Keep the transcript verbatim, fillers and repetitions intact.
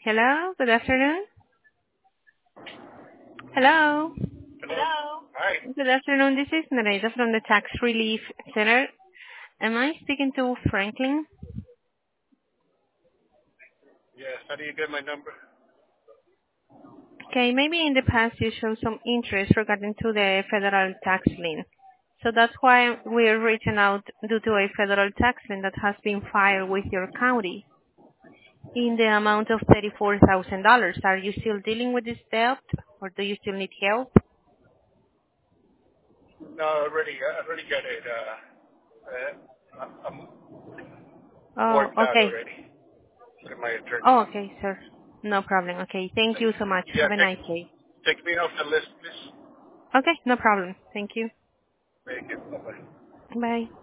Hello, good afternoon. Hello. Hello. Hi. Good afternoon. This is Nereida from the Tax Relief Center. Am I speaking to Franklin? Yes. How do you get my number? Okay, maybe in the past you showed some interest regarding to the federal tax lien. So that's why we're reaching out due to a federal tax lien that has been filed with your county in the amount of thirty-four thousand dollars. Are you still dealing with this debt or do you still need help? No, I already, I already got it. Uh, uh, I'm Oh, worked out okay. already with my attorney. Oh, okay, sir. No problem. Okay, thank Thank you so much. you. Yeah, Have a take nice day. take me off the list, please. Okay, no problem. Thank you. Thank you. Bye bye. Bye.